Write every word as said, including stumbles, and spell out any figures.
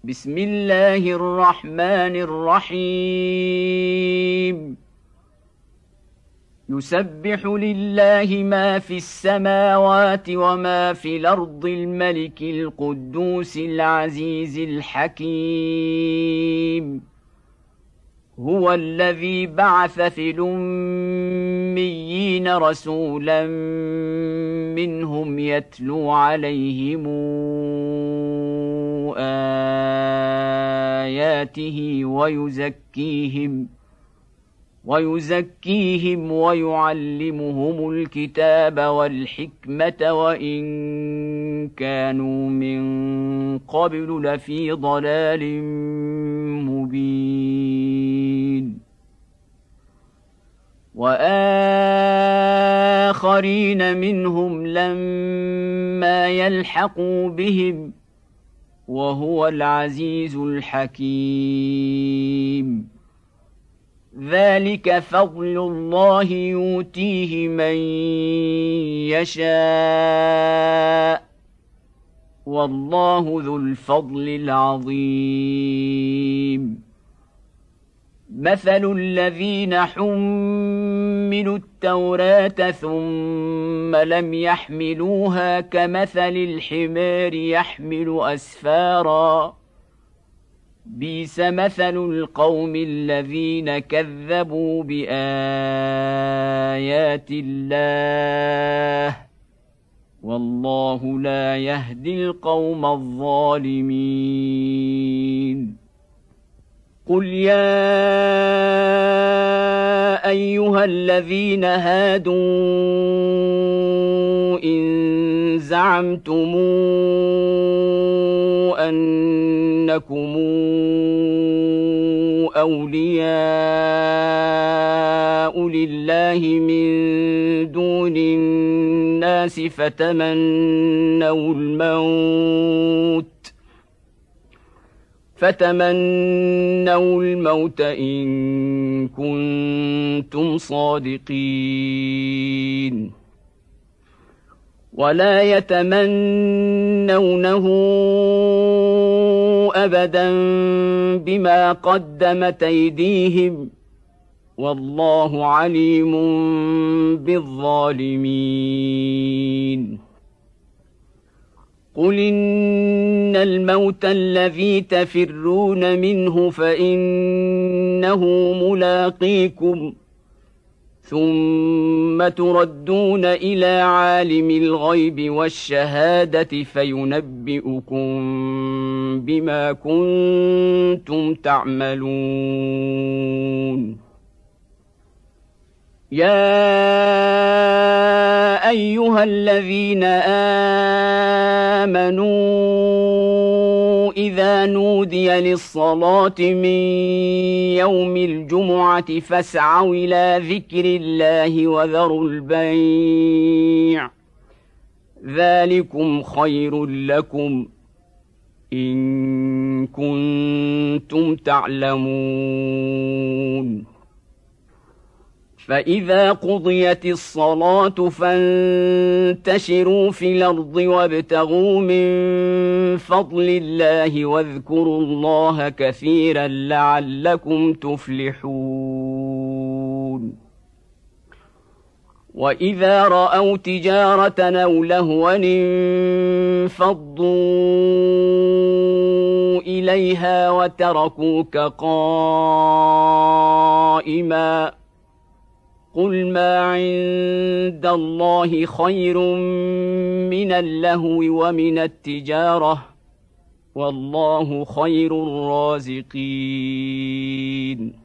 بسم الله الرحمن الرحيم يسبح لله ما في السماوات وما في الأرض الملك القدوس العزيز الحكيم هو الذي بعث في الأميين رسولا منهم يتلو عليهم آياته ويزكيهم ويزكيهم ويعلمهم الكتاب والحكمة وإن كانوا من قبل لفي ضلال مبين وآخرين منهم لما يلحقوا بهم وهو العزيز الحكيم ذلك فضل الله يؤتيه من يشاء والله ذو الفضل العظيم مثل الذين حملوا التوراة ثم لم يحملوها كمثل الحمار يحمل أسفارا بئس مثل القوم الذين كذبوا بآيات الله والله لا يهدي القوم الظالمين قل يا أيها الذين هادوا إن زعمتم أنكم أولياء لله من دون الناس فتمنوا الموت فتمنوا الموت إن كنتم صادقين ولا يتمنونه أبدا بما قدمت أيديهم والله عليم بالظالمين قل إن الموت الذي تفرون منه فإنه ملاقيكم ثم تردون إلى عالم الغيب والشهادة فينبئكم بما كنتم تعملون يا أيها الذين آمنوا إذا نودي للصلاة من يوم الجمعة فاسعوا إلى ذكر الله وذروا البيع ذلكم خير لكم إن كنتم تعلمون فإذا قضيت الصلاة فانتشروا في الأرض وابتغوا من فضل الله واذكروا الله كثيرا لعلكم تفلحون وإذا رأوا تجارة أو لهوا انفضوا إليها وتركوك قائما قل ما عند الله خير من اللهو ومن التجارة والله خير الرازقين